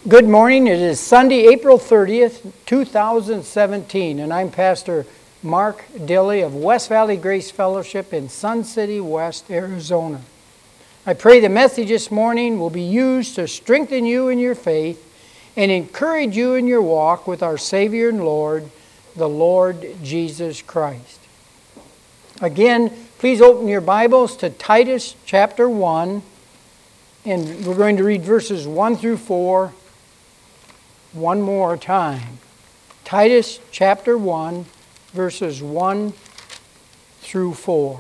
Good morning. It is Sunday, April 30th, 2017, and I'm Pastor Mark Dilley of West Valley Grace Fellowship in Sun City West, Arizona. I pray the message this morning will be used to strengthen you in your faith and encourage you in your walk with our Savior and Lord, the Lord Jesus Christ. Again, please open your Bibles to Titus chapter 1, and we're going to read verses 1 through 4 one more time. Titus chapter 1, verses 1 through 4.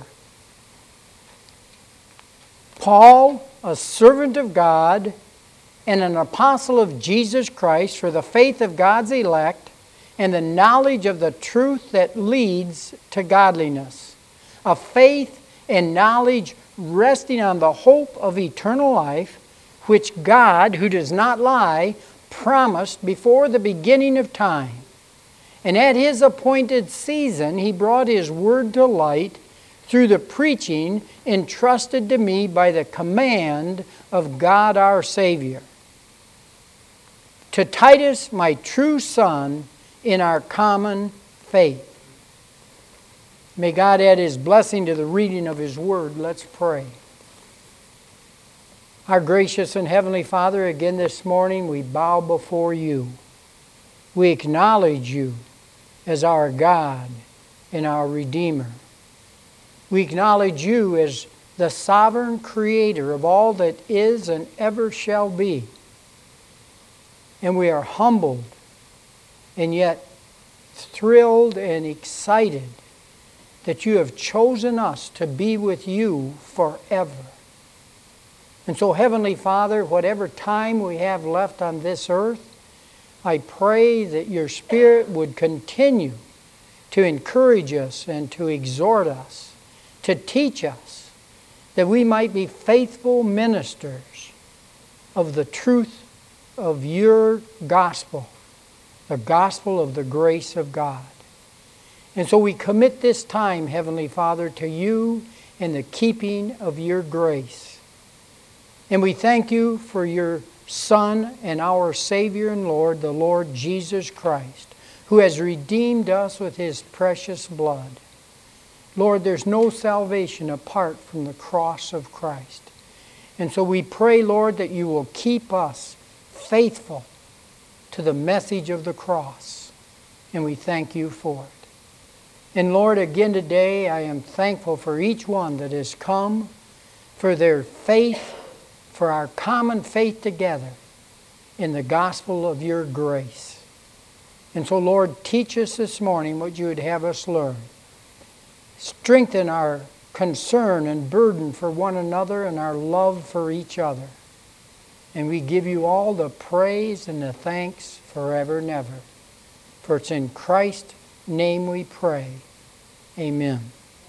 Paul, a servant of God and an apostle of Jesus Christ for the faith of God's elect and the knowledge of the truth that leads to godliness, a faith and knowledge resting on the hope of eternal life, which God, who does not lie, promised before the beginning of time. And at His appointed season He brought His word to light through the preaching entrusted to me by the command of God our Savior. To Titus, my true son, in our common faith. May God add His blessing to the reading of His word. Let's pray. Our gracious and heavenly Father, again this morning we bow before You. We acknowledge You as our God and our Redeemer. We acknowledge You as the sovereign creator of all that is and ever shall be. And we are humbled and yet thrilled and excited that You have chosen us to be with You forever. And so, Heavenly Father, whatever time we have left on this earth, I pray that Your Spirit would continue to encourage us and to exhort us, to teach us, that we might be faithful ministers of the truth of Your gospel, the gospel of the grace of God. And so we commit this time, Heavenly Father, to You and the keeping of Your grace. And we thank You for Your Son and our Savior and Lord, the Lord Jesus Christ, who has redeemed us with His precious blood. Lord, there's no salvation apart from the cross of Christ. And so we pray, Lord, that You will keep us faithful to the message of the cross. And we thank You for it. And Lord, again today, I am thankful for each one that has come, for their faith, for our common faith together in the gospel of Your grace. And so, Lord, teach us this morning what You would have us learn. Strengthen our concern and burden for one another and our love for each other. And we give You all the praise and the thanks forever and ever. For it's in Christ's name we pray. Amen.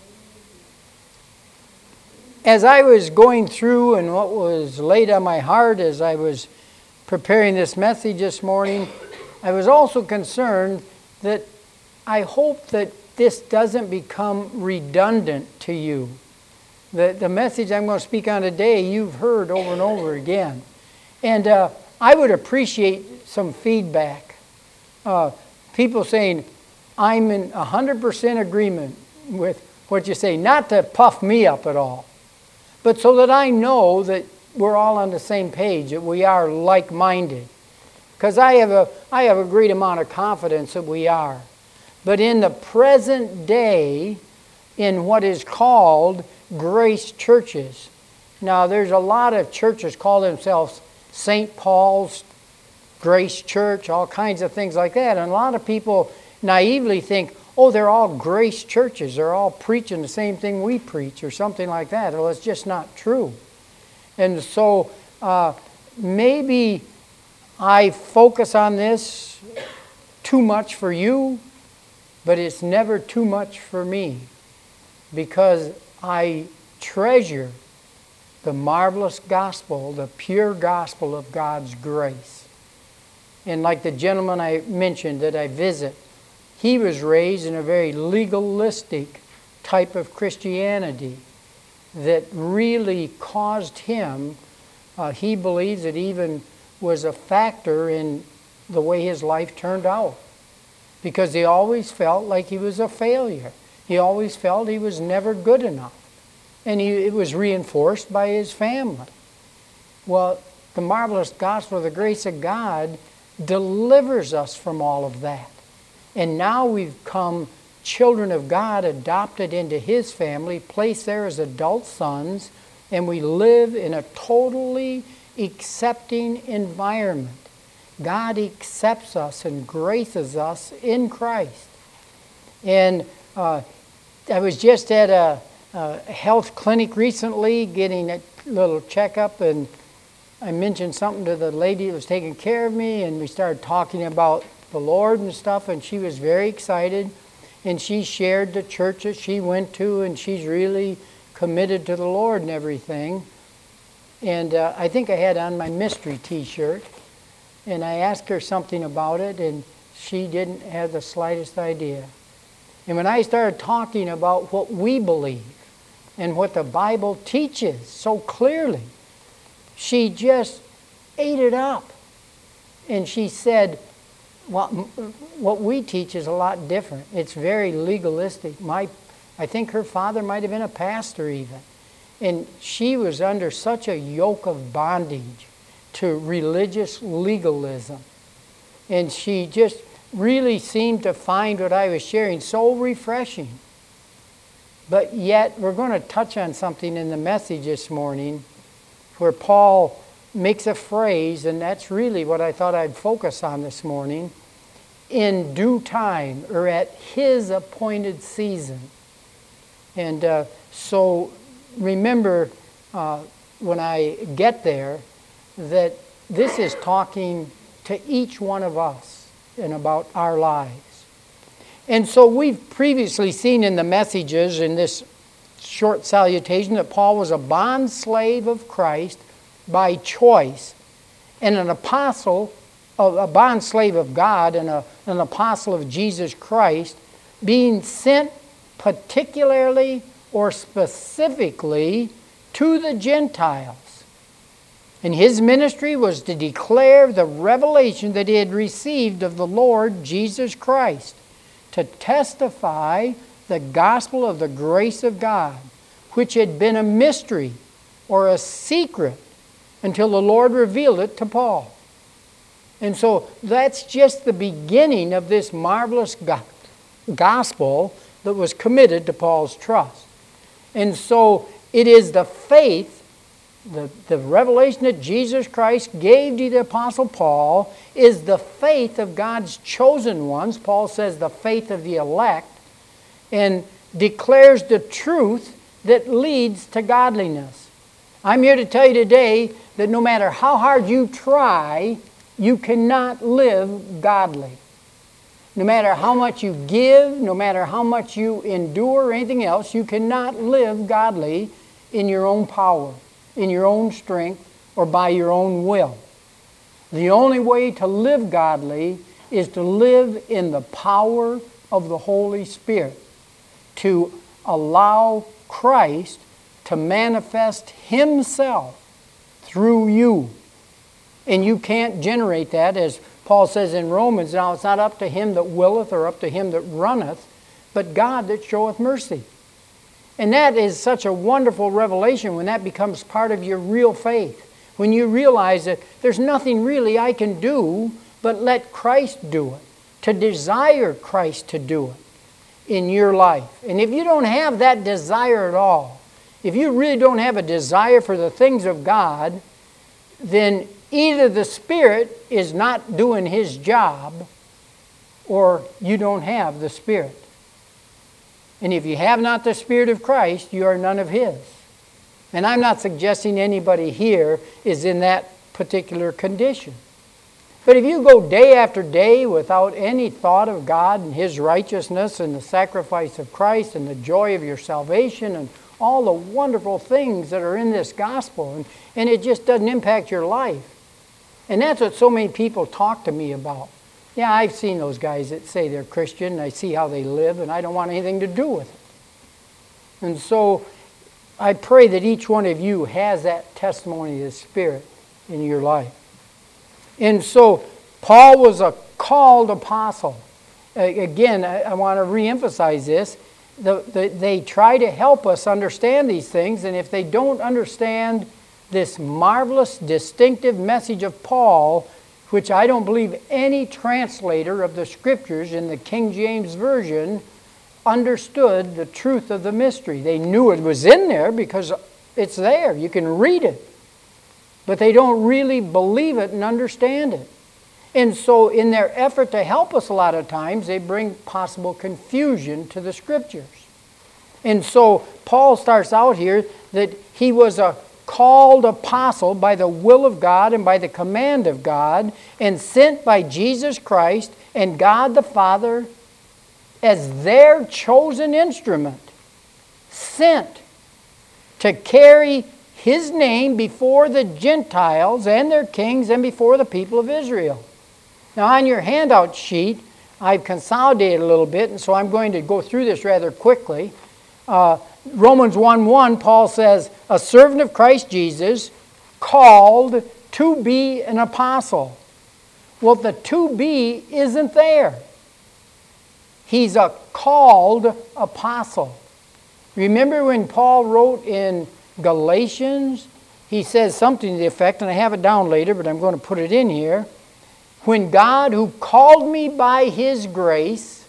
As I was going through and what was laid on my heart as I was preparing this message this morning, I was also concerned that I hope that this doesn't become redundant to you. The message I'm going to speak on today, you've heard over and over again. And I would appreciate some feedback. People saying, I'm in 100% agreement with what you say, not to puff me up at all, but so that I know that we're all on the same page, that we are like-minded. Because I have a great amount of confidence that we are. But in the present day, in what is called grace churches, now there's a lot of churches call themselves St. Paul's Grace Church, all kinds of things like that. And a lot of people naively think, oh, they're all grace churches. They're all preaching the same thing we preach or something like that. Well, it's just not true. And so maybe I focus on this too much for you, but it's never too much for me because I treasure the marvelous gospel, the pure gospel of God's grace. And like the gentleman I mentioned that I visit, he was raised in a very legalistic type of Christianity that really caused him, he believes that even was a factor in the way his life turned out, because he always felt like he was a failure. He always felt he was never good enough. And it was reinforced by his family. Well, the marvelous gospel of the grace of God delivers us from all of that. And now we've come children of God, adopted into his family, placed there as adult sons, and we live in a totally accepting environment. God accepts us and graces us in Christ. And I was just at a health clinic recently getting a little checkup, and I mentioned something to the lady that was taking care of me, and we started talking about the Lord and stuff, and she was very excited, and she shared the church that she went to, and she's really committed to the Lord and everything. And I think I had on my mystery t-shirt, and I asked her something about it, and she didn't have the slightest idea. And when I started talking about what we believe and what the Bible teaches so clearly, she just ate it up. And she said, well, what we teach is a lot different. It's very legalistic. I think her father might have been a pastor even. And she was under such a yoke of bondage to religious legalism. And she just really seemed to find what I was sharing so refreshing. But yet, we're going to touch on something in the message this morning where Paul makes a phrase, and that's really what I thought I'd focus on this morning: in due time, or at his appointed season. And so remember, when I get there, that this is talking to each one of us and about our lives. And so we've previously seen in the messages in this short salutation that Paul was a bond slave of Christ by choice, and an apostle, a bond slave of God, and an apostle of Jesus Christ, being sent particularly or specifically to the Gentiles. And his ministry was to declare the revelation that he had received of the Lord Jesus Christ, to testify the gospel of the grace of God, which had been a mystery or a secret until the Lord revealed it to Paul. And so that's just the beginning of this marvelous gospel that was committed to Paul's trust. And so it is the faith, the revelation that Jesus Christ gave to the Apostle Paul is the faith of God's chosen ones. Paul says the faith of the elect, and declares the truth that leads to godliness. I'm here to tell you today that no matter how hard you try, you cannot live godly. No matter how much you give, no matter how much you endure or anything else, you cannot live godly in your own power, in your own strength, or by your own will. The only way to live godly is to live in the power of the Holy Spirit, to allow Christ to manifest himself through you. And you can't generate that, as Paul says in Romans, now it's not up to him that willeth or up to him that runneth, but God that showeth mercy. And that is such a wonderful revelation when that becomes part of your real faith. When you realize that there's nothing really I can do but let Christ do it, to desire Christ to do it in your life. And if you don't have that desire at all, if you really don't have a desire for the things of God, then either the Spirit is not doing his job, or you don't have the Spirit. And if you have not the Spirit of Christ, you are none of his. And I'm not suggesting anybody here is in that particular condition. But if you go day after day without any thought of God and his righteousness and the sacrifice of Christ and the joy of your salvation and all the wonderful things that are in this gospel, and it just doesn't impact your life. And that's what so many people talk to me about. Yeah, I've seen those guys that say they're Christian, and I see how they live, and I don't want anything to do with it. And so I pray that each one of you has that testimony of the Spirit in your life. And so Paul was a called apostle. Again, I want to reemphasize this. They try to help us understand these things, and if they don't understand this marvelous, distinctive message of Paul, which I don't believe any translator of the Scriptures in the King James Version understood the truth of the mystery. They knew it was in there because it's there. You can read it. But they don't really believe it and understand it. And so in their effort to help us a lot of times, they bring possible confusion to the Scriptures. And so Paul starts out here that he was a called apostle by the will of God and by the command of God, and sent by Jesus Christ and God the Father as their chosen instrument, sent to carry His name before the Gentiles and their kings and before the people of Israel. Now on your handout sheet, I've consolidated a little bit, and so I'm going to go through this rather quickly. Romans 1:1, Paul says, a servant of Christ Jesus, called to be an apostle. Well, the to be isn't there. He's a called apostle. Remember when Paul wrote in Galatians, he says something to the effect, and I have it down later, but I'm going to put it in here. When God, who called me by His grace,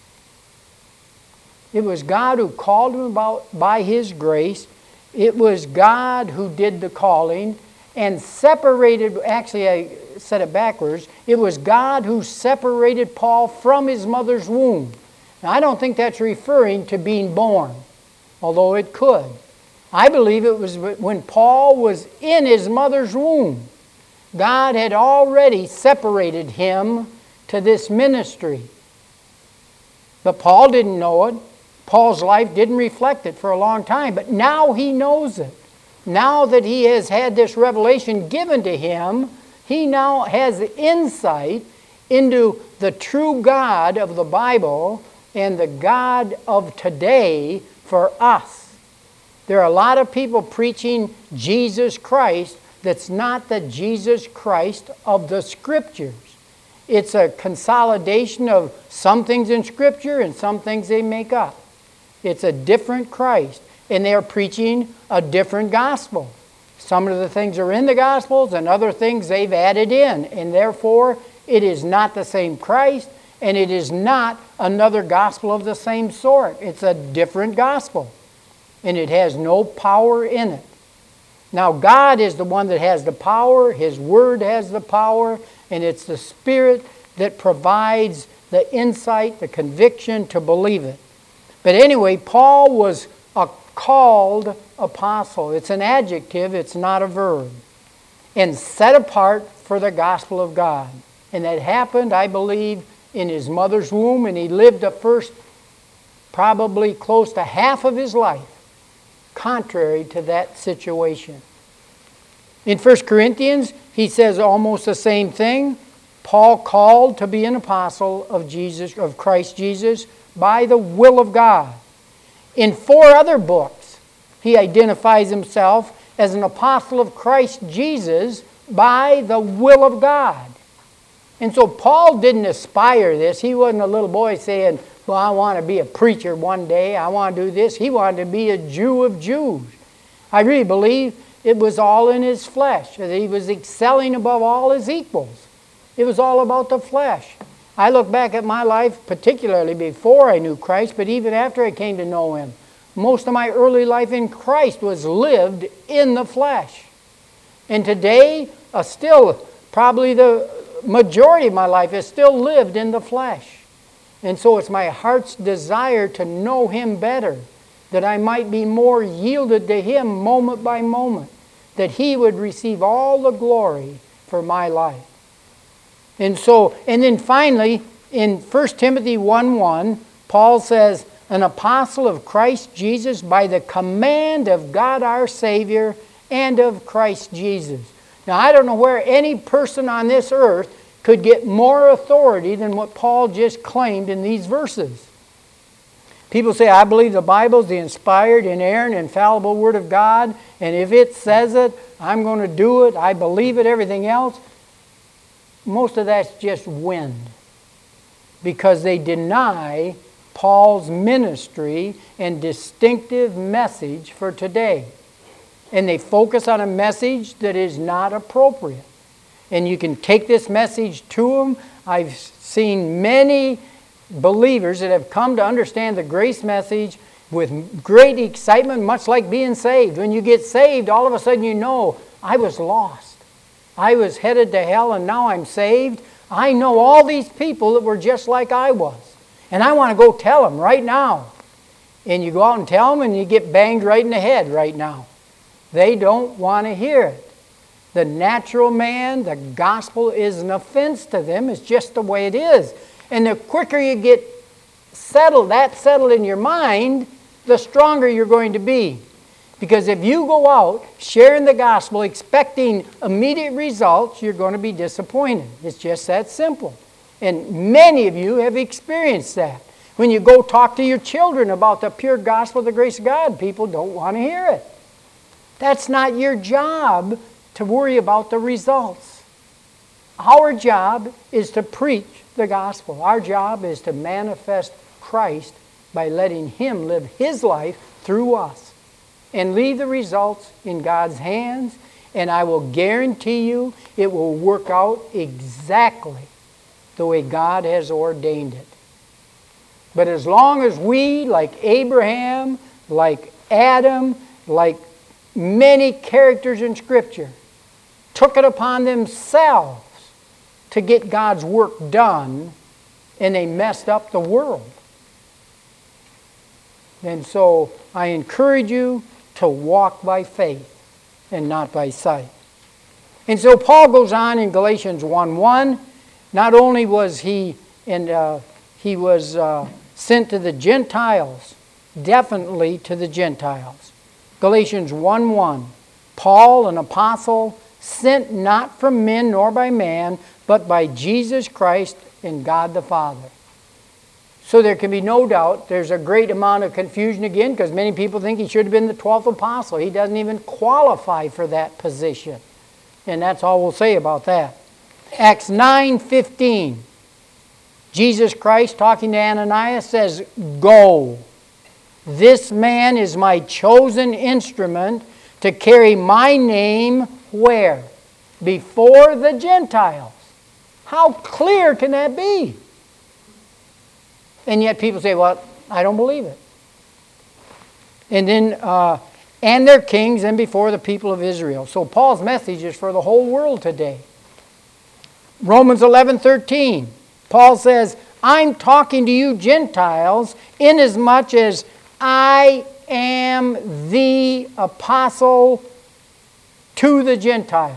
it was God who called him by His grace. It was God who did the calling and separated, actually I said it backwards, it was God who separated Paul from his mother's womb. Now I don't think that's referring to being born, although it could. I believe it was when Paul was in his mother's womb. God had already separated him to this ministry. But Paul didn't know it. Paul's life didn't reflect it for a long time, but now he knows it. Now that he has had this revelation given to him, he now has insight into the true God of the Bible and the God of today for us. There are a lot of people preaching Jesus Christ that's not the Jesus Christ of the Scriptures. It's a consolidation of some things in Scripture and some things they make up. It's a different Christ, and they're preaching a different gospel. Some of the things are in the Gospels, and other things they've added in, and therefore it is not the same Christ, and it is not another gospel of the same sort. It's a different gospel, and it has no power in it. Now God is the one that has the power, His Word has the power, and it's the Spirit that provides the insight, the conviction to believe it. But anyway, Paul was a called apostle. It's an adjective, it's not a verb. And set apart for the gospel of God. And that happened, I believe, in his mother's womb, and he lived the first probably close to half of his life contrary to that situation. In 1 Corinthians, he says almost the same thing. Paul called to be an apostle of Jesus, of Christ Jesus, by the will of God. In 4 other books, he identifies himself as an apostle of Christ Jesus by the will of God. And so Paul didn't aspire this. He wasn't a little boy saying, well, I want to be a preacher one day. I want to do this. He wanted to be a Jew of Jews. I really believe it was all in his flesh. That he was excelling above all his equals. It was all about the flesh. I look back at my life, particularly before I knew Christ, but even after I came to know Him. Most of my early life in Christ was lived in the flesh. And today, still, probably the majority of my life is still lived in the flesh. And so it's my heart's desire to know Him better, that I might be more yielded to Him moment by moment, that He would receive all the glory for my life. And then finally, in 1 Timothy 1:1, Paul says, an apostle of Christ Jesus by the command of God our Savior and of Christ Jesus. Now, I don't know where any person on this earth could get more authority than what Paul just claimed in these verses. People say, I believe the Bible is the inspired, inerrant, infallible Word of God, and if it says it, I'm going to do it. I believe it, everything else. most of that's just wind, because they deny Paul's ministry and distinctive message for today. And they focus on a message that is not appropriate. And you can take this message to them. I've seen many believers that have come to understand the grace message with great excitement, much like being saved. When you get saved, all of a sudden you know, I was lost. I was headed to hell, and now I'm saved. I know all these people that were just like I was. And I want to go tell them right now. And you go out and tell them, and you get banged right in the head right now. They don't want to hear it. The natural man, the gospel is an offense to them. It's just the way it is. And the quicker you get settled in your mind, the stronger you're going to be. Because if you go out sharing the gospel expecting immediate results, you're going to be disappointed. It's just that simple. And many of you have experienced that. When you go talk to your children about the pure gospel of the grace of God, people don't want to hear it. That's not your job to worry about the results. Our job is to preach the gospel. Our job is to manifest Christ by letting Him live His life through us. And leave the results in God's hands, and I will guarantee you it will work out exactly the way God has ordained it. But as long as we, like Abraham, like Adam, like many characters in Scripture, took it upon themselves to get God's work done, and they messed up the world. And so I encourage you to walk by faith and not by sight. And so Paul goes on in Galatians 1:1. Not only was he was sent to the Gentiles, definitely to the Gentiles. Galatians 1:1. Paul, an apostle, sent not from men nor by man, but by Jesus Christ and God the Father. So there can be no doubt there's a great amount of confusion again, because many people think he should have been the 12th apostle. He doesn't even qualify for that position. And that's all we'll say about that. Acts 9:15. Jesus Christ, talking to Ananias, says, "Go. This man is my chosen instrument to carry my name," where? Before the Gentiles. How clear can that be? And yet people say, well, I don't believe it. And then, and their kings, and before the people of Israel. So Paul's message is for the whole world today. Romans 11:13. Paul says, I'm talking to you Gentiles, inasmuch as I am the apostle to the Gentiles.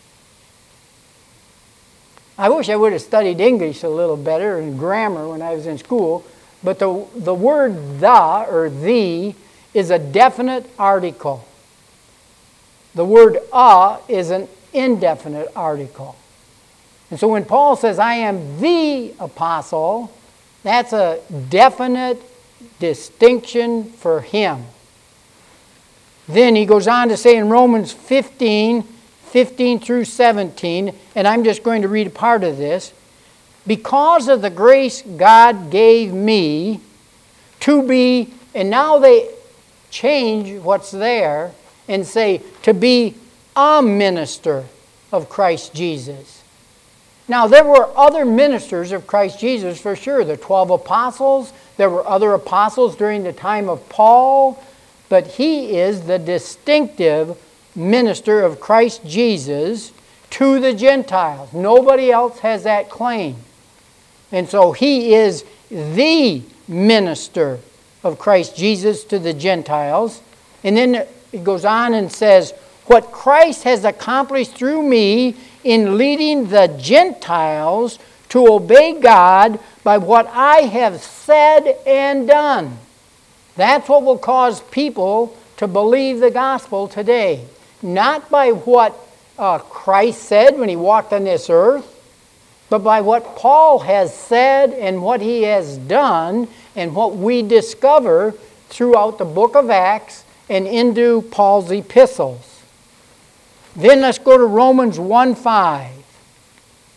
I wish I would have studied English a little better and grammar when I was in school, but the word the or the is a definite article. The word is an indefinite article. And so when Paul says, I am the apostle, that's a definite distinction for him. Then he goes on to say in Romans 15 through 17, and I'm just going to read a part of this. Because of the grace God gave me to be, and now they change what's there and say, to be a minister of Christ Jesus. Now, there were other ministers of Christ Jesus for sure. The 12 apostles. There were other apostles during the time of Paul. But he is the distinctive minister of Christ Jesus to the Gentiles. Nobody else has that claim. And so he is the minister of Christ Jesus to the Gentiles. And then it goes on and says, what Christ has accomplished through me in leading the Gentiles to obey God by what I have said and done. That's what will cause people to believe the gospel today. Not by what Christ said when he walked on this earth, but by what Paul has said and what he has done and what we discover throughout the book of Acts and into Paul's epistles. Then let's go to Romans 1:5.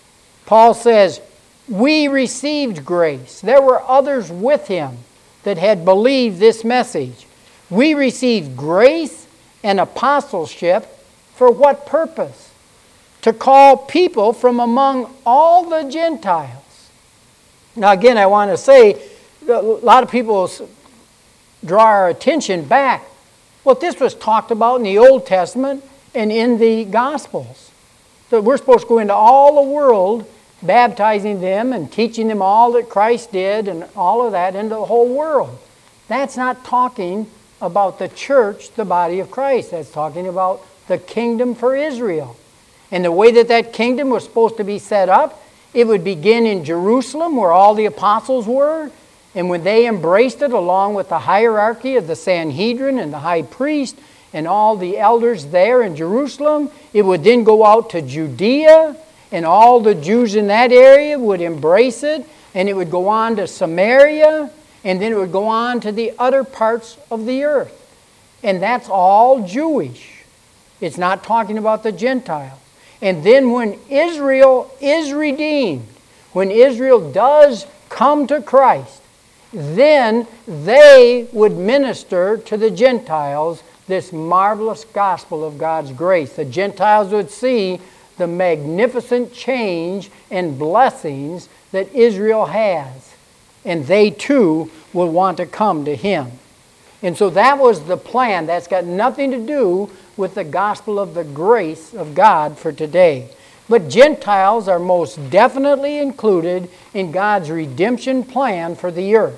Paul says, we received grace. There were others with him that had believed this message. We received grace and apostleship for what purpose? To call people from among all the Gentiles. Now again, I want to say, a lot of people draw our attention back. Well, this was talked about in the Old Testament and in the Gospels. So we're supposed to go into all the world, baptizing them and teaching them all that Christ did and all of that into the whole world. That's not talking about the church, the body of Christ. That's talking about the kingdom for Israel. And the way that that kingdom was supposed to be set up, it would begin in Jerusalem where all the apostles were. And when they embraced it along with the hierarchy of the Sanhedrin and the high priest and all the elders there in Jerusalem, it would then go out to Judea, and all the Jews in that area would embrace it, and it would go on to Samaria, and then it would go on to the other parts of the earth. And that's all Jewish. It's not talking about the Gentiles. And then when Israel is redeemed, when Israel does come to Christ, then they would minister to the Gentiles this marvelous gospel of God's grace. The Gentiles would see the magnificent change and blessings that Israel has. And they too will want to come to Him. And so that was the plan. That's got nothing to do with the gospel of the grace of God for today. But Gentiles are most definitely included in God's redemption plan for the earth.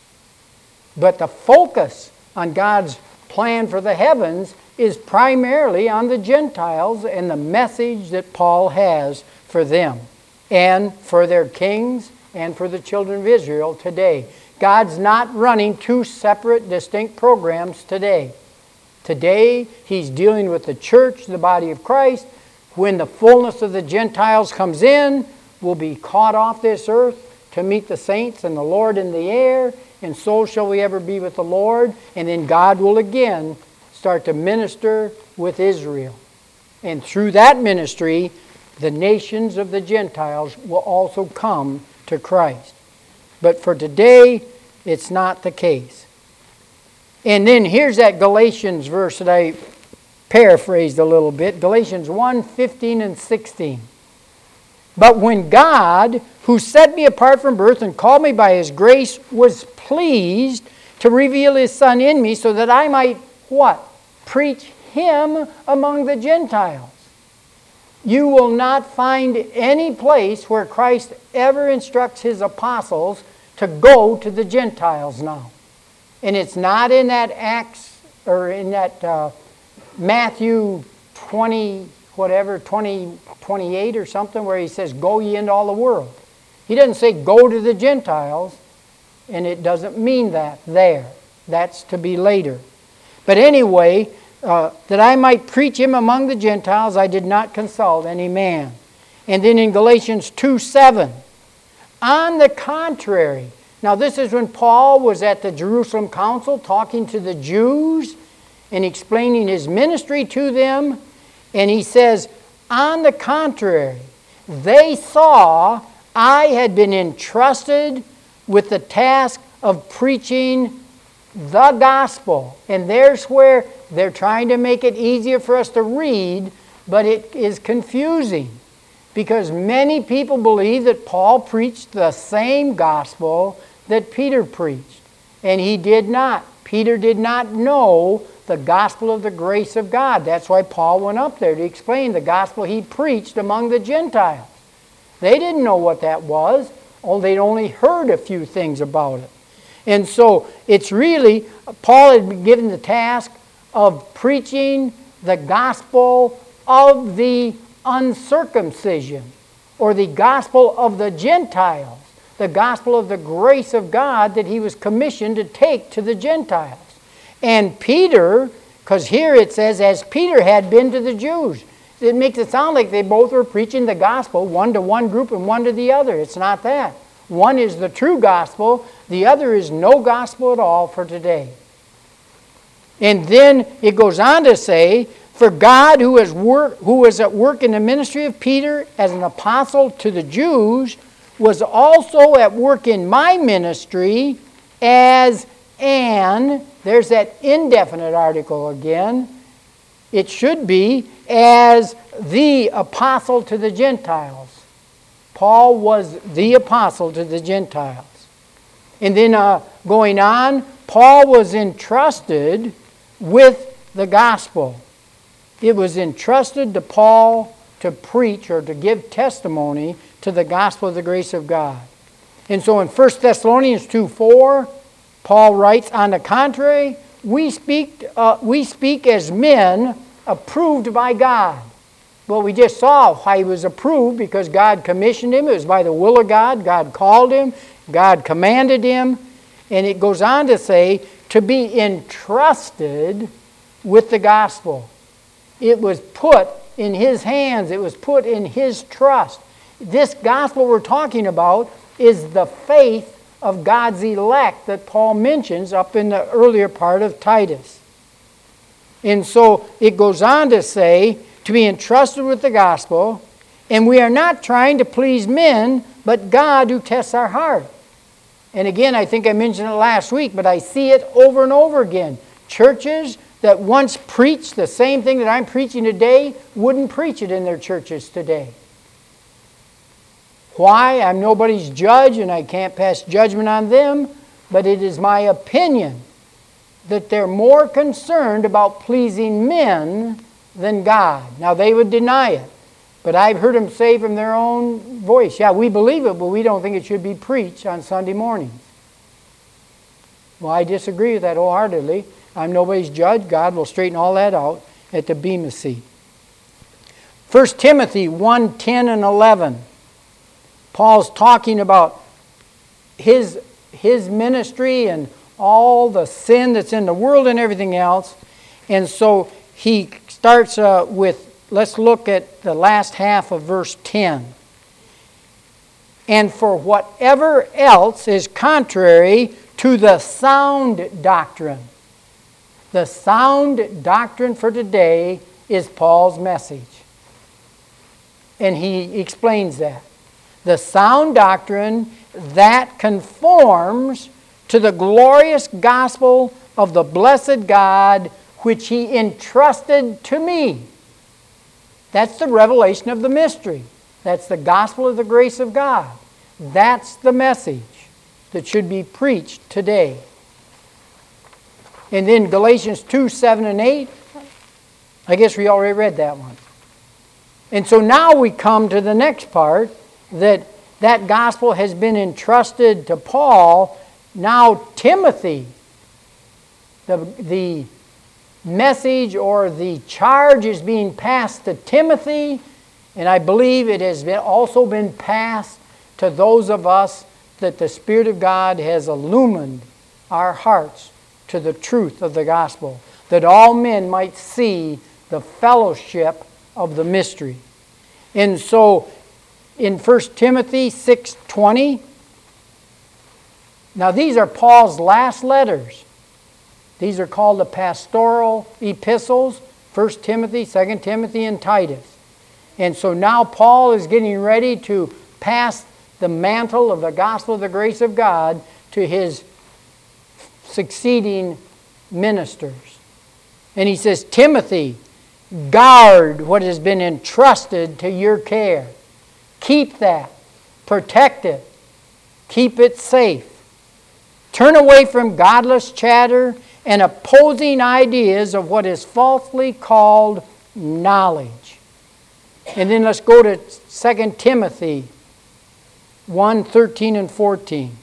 But the focus on God's plan for the heavens is primarily on the Gentiles and the message that Paul has for them and for their kings and for the children of Israel today. God's not running two separate, distinct programs today. Today, He's dealing with the church, the body of Christ. When the fullness of the Gentiles comes in, we'll be caught off this earth to meet the saints and the Lord in the air, and so shall we ever be with the Lord. And then God will again start to minister with Israel. And through that ministry, the nations of the Gentiles will also come to Christ. But for today, it's not the case. And then here's that Galatians verse that I paraphrased a little bit. Galatians 1:15 and 16. But when God, who set me apart from birth and called me by His grace, was pleased to reveal His Son in me so that I might, what? Preach Him among the Gentiles. You will not find any place where Christ ever instructs His apostles to go to the Gentiles now. And it's not in that Acts, or in that Matthew 20, whatever, 28 or something, where He says, go ye into all the world. He doesn't say go to the Gentiles, and it doesn't mean that there. That's to be later. But anyway, that I might preach Him among the Gentiles, I did not consult any man. And then in Galatians 2:7, on the contrary. Now this is when Paul was at the Jerusalem Council talking to the Jews and explaining his ministry to them. And he says, on the contrary, they saw I had been entrusted with the task of preaching the gospel. And there's where they're trying to make it easier for us to read, but it is confusing. Because many people believe that Paul preached the same gospel that Peter preached. And he did not. Peter did not know the gospel of the grace of God. That's why Paul went up there to explain the gospel he preached among the Gentiles. They didn't know what that was. They'd only heard a few things about it. And so it's really, Paul had been given the task of preaching the gospel of the uncircumcision, or the gospel of the Gentiles, the gospel of the grace of God that he was commissioned to take to the Gentiles. And Peter, because here it says, as Peter had been to the Jews, it makes it sound like they both were preaching the gospel, one to one group and one to the other. It's not that. One is the true gospel, the other is no gospel at all for today. And then it goes on to say For God, who was at work in the ministry of Peter as an apostle to the Jews, was also at work in my ministry as an, there's that indefinite article again, it should be as the apostle to the Gentiles. Paul was the apostle to the Gentiles. And then going on, Paul was entrusted with the gospel. It was entrusted to Paul to preach or to give testimony to the gospel of the grace of God. And so in 1 Thessalonians 2:4, Paul writes, on the contrary, we speak as men approved by God. Well, we just saw how he was approved because God commissioned him. It was by the will of God. God called him. God commanded him. And it goes on to say, to be entrusted with the gospel. It was put in his hands. It was put in his trust. This gospel we're talking about is the faith of God's elect that Paul mentions up in the earlier part of Titus. And so it goes on to say, to be entrusted with the gospel, and we are not trying to please men, but God who tests our heart. And again, I think I mentioned it last week, but I see it over and over again. Churches that once preached the same thing that I'm preaching today wouldn't preach it in their churches today. Why? I'm nobody's judge and I can't pass judgment on them, but it is my opinion that they're more concerned about pleasing men than God. Now, they would deny it, but I've heard them say from their own voice, yeah, we believe it, but we don't think it should be preached on Sunday mornings. Well, I disagree with that wholeheartedly. I'm nobody's judge. God will straighten all that out at the Bema seat. 1 Timothy 1:10 and 11. Paul's talking about his ministry and all the sin that's in the world and everything else. And so he starts with, let's look at the last half of verse 10. And for whatever else is contrary to the sound doctrine. The sound doctrine for today is Paul's message. And he explains that. The sound doctrine that conforms to the glorious gospel of the blessed God which he entrusted to me. That's the revelation of the mystery. That's the gospel of the grace of God. That's the message that should be preached today. And then Galatians 2:7 and 8, I guess we already read that one. And so now we come to the next part, that gospel has been entrusted to Paul. Now Timothy, the message or the charge is being passed to Timothy, and I believe it has also been passed to those of us that the Spirit of God has illumined our hearts to the truth of the gospel, that all men might see the fellowship of the mystery. And so in 1 Timothy 6:20, now these are Paul's last letters. These are called the pastoral epistles, 1 Timothy, 2 Timothy, and Titus. And so now Paul is getting ready to pass the mantle of the gospel of the grace of God to his succeeding ministers. And he says, Timothy, guard what has been entrusted to your care. Keep that. Protect it. Keep it safe. Turn away from godless chatter and opposing ideas of what is falsely called knowledge. And then let's go to 2 Timothy 1:13 and 14.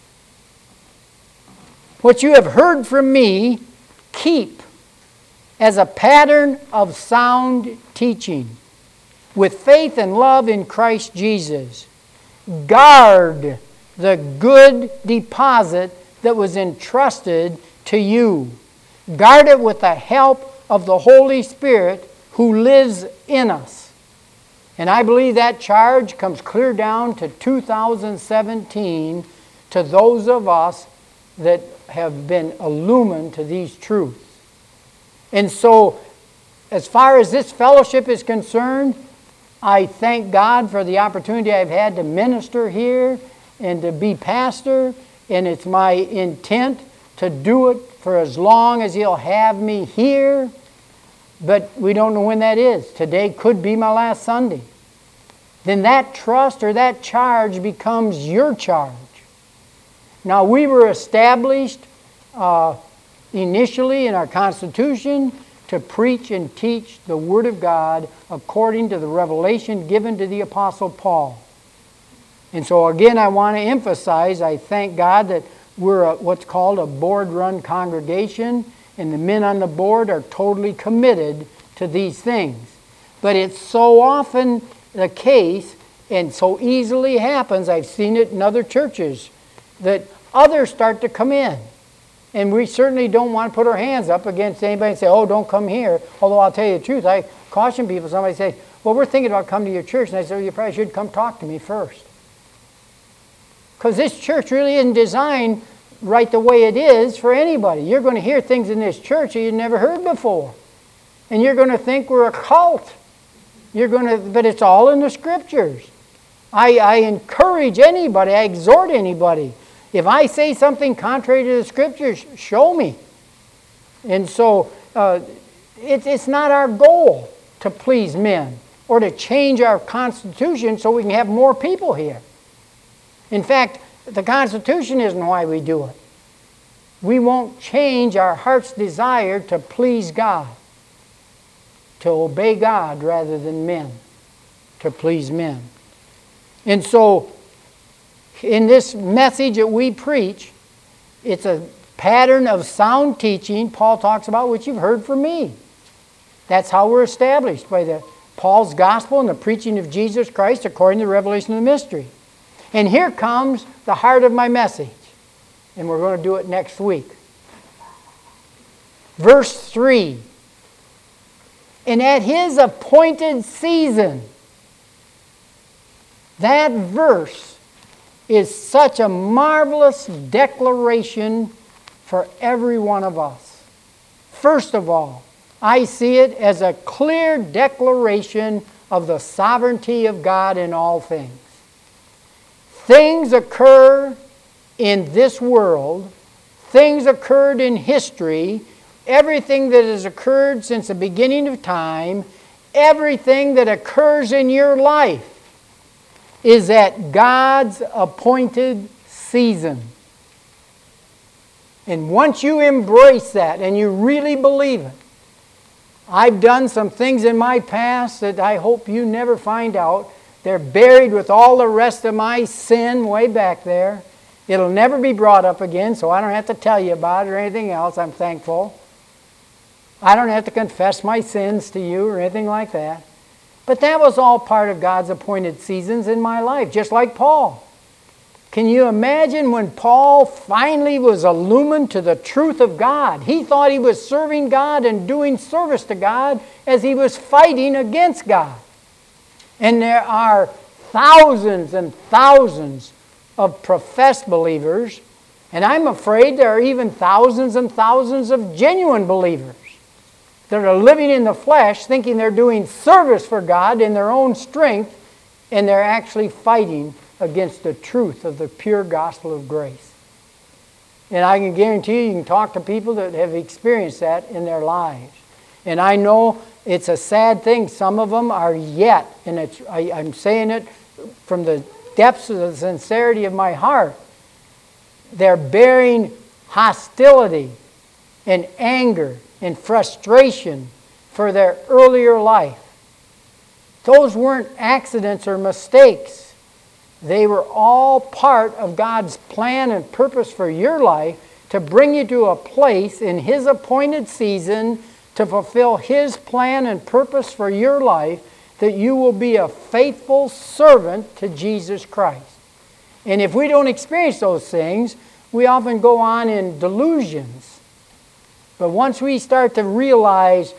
What you have heard from me, keep as a pattern of sound teaching, with faith and love in Christ Jesus. Guard the good deposit that was entrusted to you. Guard it with the help of the Holy Spirit who lives in us. And I believe that charge comes clear down to 2017 to those of us that have been illumined to these truths. And so as far as this fellowship is concerned, I thank God for the opportunity I've had to minister here and to be pastor, and it's my intent to do it for as long as He'll have me here. But we don't know when that is. Today could be my last Sunday. Then that trust or that charge becomes your charge. Now, we were established initially in our Constitution to preach and teach the Word of God according to the revelation given to the Apostle Paul. And so again, I want to emphasize, I thank God that we're what's called a board-run congregation, and the men on the board are totally committed to these things. But it's so often the case, and so easily happens, I've seen it in other churches, that others start to come in. And we certainly don't want to put our hands up against anybody and say, oh, don't come here. Although I'll tell you the truth, I caution people. Somebody says, well, we're thinking about coming to your church. And I say, well, you probably should come talk to me first. Because this church really isn't designed right the way it is for anybody. You're going to hear things in this church that you've never heard before. And you're going to think we're a cult. But it's all in the Scriptures. I encourage anybody, I exhort anybody. If I say something contrary to the Scriptures, show me. And so it's not our goal to please men or to change our Constitution so we can have more people here. In fact, the Constitution isn't why we do it. We won't change our heart's desire to please God, to obey God rather than men, to please men. And so, in this message that we preach, it's a pattern of sound teaching Paul talks about, which you've heard from me. That's how we're established, by Paul's gospel and the preaching of Jesus Christ according to the revelation of the mystery. And here comes the heart of my message. And we're going to do it next week. Verse 3. And at His appointed season. That verse is such a marvelous declaration for every one of us. First of all, I see it as a clear declaration of the sovereignty of God in all things. Things occur in this world, things occurred in history, everything that has occurred since the beginning of time, everything that occurs in your life is at God's appointed season. And once you embrace that and you really believe it, I've done some things in my past that I hope you never find out. They're buried with all the rest of my sin way back there. It'll never be brought up again, so I don't have to tell you about it or anything else. I'm thankful. I don't have to confess my sins to you or anything like that. But that was all part of God's appointed seasons in my life, just like Paul. Can you imagine when Paul finally was illumined to the truth of God? He thought he was serving God and doing service to God as he was fighting against God. And there are thousands and thousands of professed believers, and I'm afraid there are even thousands and thousands of genuine believers that are living in the flesh thinking they're doing service for God in their own strength, and they're actually fighting against the truth of the pure gospel of grace. And I can guarantee you can talk to people that have experienced that in their lives. And I know it's a sad thing. Some of them are yet, and I'm saying it from the depths of the sincerity of my heart, they're bearing hostility and anger and frustration for their earlier life. Those weren't accidents or mistakes. They were all part of God's plan and purpose for your life to bring you to a place in His appointed season to fulfill His plan and purpose for your life, that you will be a faithful servant to Jesus Christ. And if we don't experience those things, we often go on in delusions. But once we start to realize,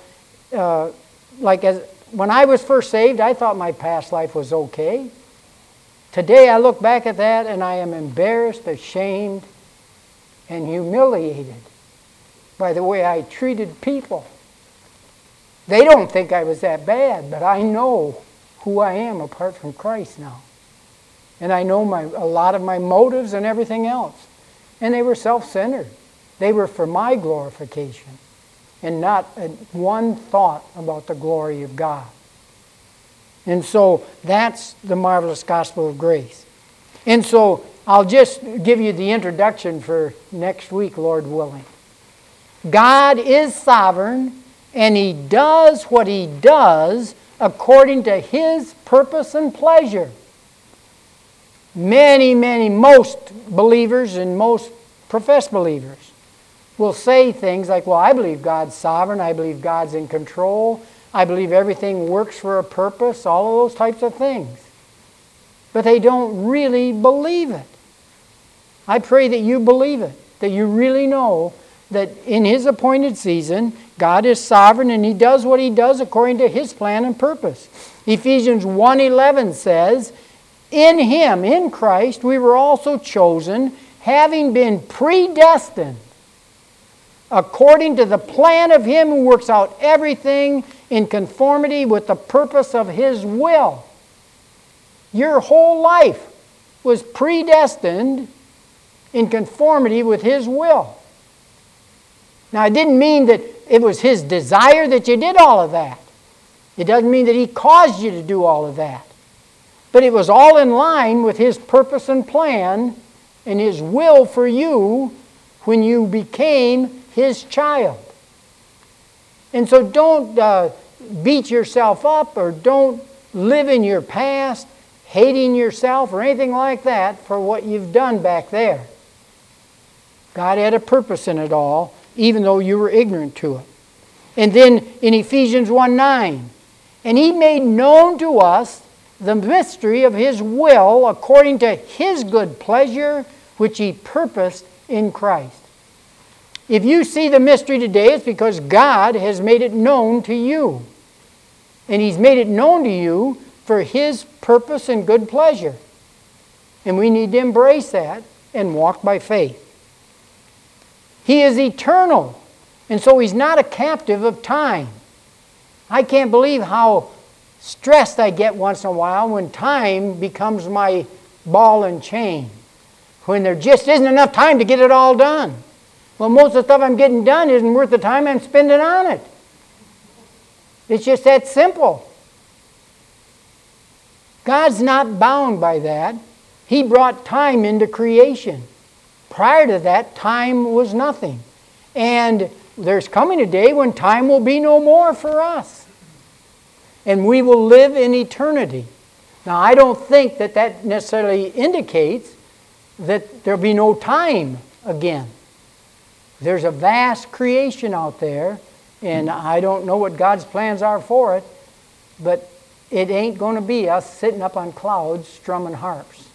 when I was first saved, I thought my past life was okay. Today I look back at that and I am embarrassed, ashamed, and humiliated by the way I treated people. They don't think I was that bad, but I know who I am apart from Christ now. And I know a lot of my motives and everything else. And they were self-centered. They were for my glorification and not one thought about the glory of God. And so that's the marvelous gospel of grace. And so I'll just give you the introduction for next week, Lord willing. God is sovereign, and He does what He does according to His purpose and pleasure. Most believers and most professed believers will say things like, well, I believe God's sovereign, I believe God's in control, I believe everything works for a purpose, all of those types of things. But they don't really believe it. I pray that you believe it, that you really know that in His appointed season, God is sovereign and He does what He does according to His plan and purpose. Ephesians 1:11 says, in Him, in Christ, we were also chosen, having been predestined, according to the plan of Him who works out everything in conformity with the purpose of His will. Your whole life was predestined in conformity with His will. Now, it didn't mean that it was His desire that you did all of that. It doesn't mean that He caused you to do all of that. But it was all in line with His purpose and plan and His will for you when you became His child. And so don't beat yourself up or don't live in your past hating yourself or anything like that for what you've done back there. God had a purpose in it all, even though you were ignorant to it. And then in Ephesians 1:9, and He made known to us the mystery of His will according to His good pleasure, which He purposed in Christ. If you see the mystery today, it's because God has made it known to you. And He's made it known to you for His purpose and good pleasure. And we need to embrace that and walk by faith. He is eternal, and so He's not a captive of time. I can't believe how stressed I get once in a while when time becomes my ball and chain. When there just isn't enough time to get it all done. Well, most of the stuff I'm getting done isn't worth the time I'm spending on it. It's just that simple. God's not bound by that. He brought time into creation. Prior to that, time was nothing. And there's coming a day when time will be no more for us. And we will live in eternity. Now, I don't think that that necessarily indicates that there'll be no time again. There's a vast creation out there, and I don't know what God's plans are for it, but it ain't going to be us sitting up on clouds strumming harps.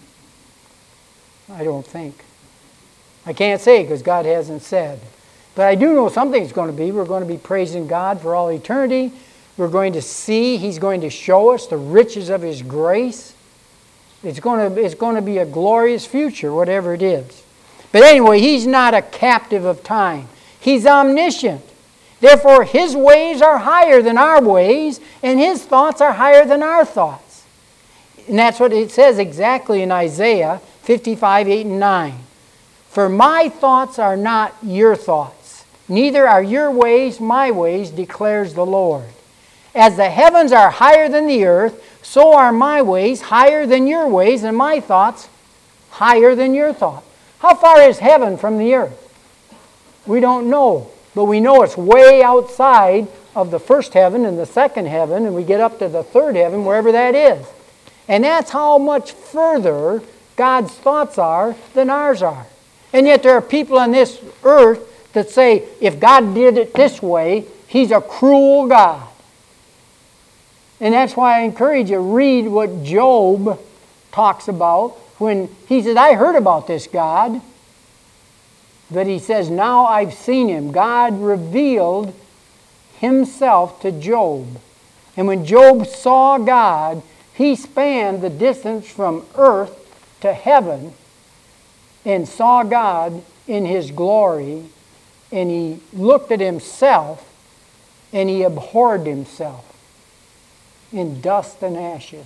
I don't think. I can't say because God hasn't said. But I do know something's going to be. We're going to be praising God for all eternity. We're going to see, He's going to show us the riches of His grace. It's going to be a glorious future, whatever it is. But anyway, He's not a captive of time. He's omniscient. Therefore, His ways are higher than our ways, and His thoughts are higher than our thoughts. And that's what it says exactly in Isaiah 55:8-9. For my thoughts are not your thoughts, neither are your ways my ways, declares the Lord. As the heavens are higher than the earth, so are my ways higher than your ways, and my thoughts higher than your thoughts. How far is heaven from the earth? We don't know, but we know it's way outside of the first heaven and the second heaven, and we get up to the third heaven, wherever that is. And that's how much further God's thoughts are than ours are. And yet there are people on this earth that say, if God did it this way, He's a cruel God. And that's why I encourage you, read what Job talks about when he says, I heard about this God. But he says, now I've seen Him. God revealed Himself to Job. And when Job saw God, he spanned the distance from earth to heaven and saw God in His glory. And he looked at himself and he abhorred himself in dust and ashes.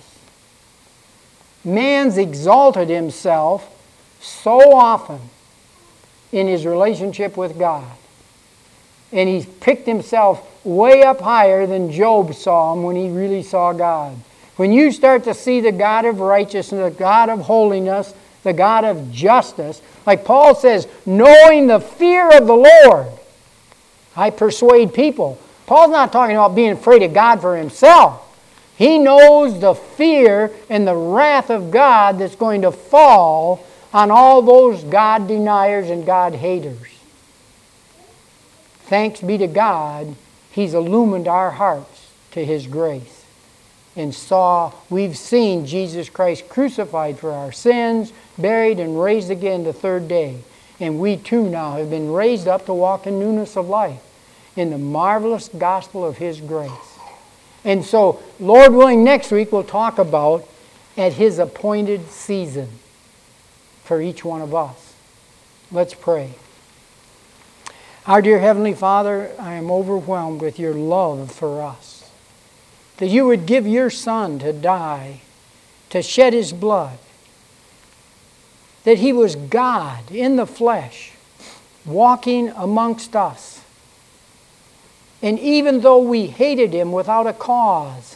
Man's exalted himself so often in his relationship with God. And he's picked himself way up higher than Job saw him when he really saw God. When you start to see the God of righteousness, the God of holiness, the God of justice, like Paul says, knowing the fear of the Lord, I persuade people. Paul's not talking about being afraid of God for himself. He knows the fear and the wrath of God that's going to fall on all those God deniers and God haters. Thanks be to God, He's illumined our hearts to His grace. And we've seen Jesus Christ crucified for our sins, buried and raised again the third day. And we too now have been raised up to walk in newness of life in the marvelous gospel of His grace. And so, Lord willing, next week we'll talk about at His appointed season for each one of us. Let's pray. Our dear Heavenly Father, I am overwhelmed with your love for us. That you would give your Son to die, to shed His blood. That He was God in the flesh, walking amongst us. And even though we hated Him without a cause,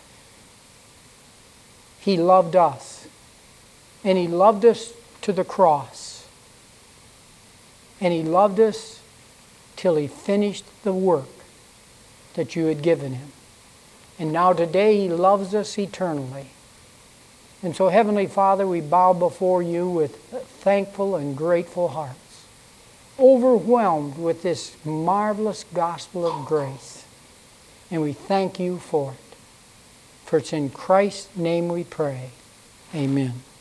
He loved us. And He loved us to the cross. And He loved us till He finished the work that you had given Him. And now today He loves us eternally. And so, Heavenly Father, we bow before you with thankful and grateful hearts, overwhelmed with this marvelous gospel of grace. And we thank you for it. For it's in Christ's name we pray. Amen.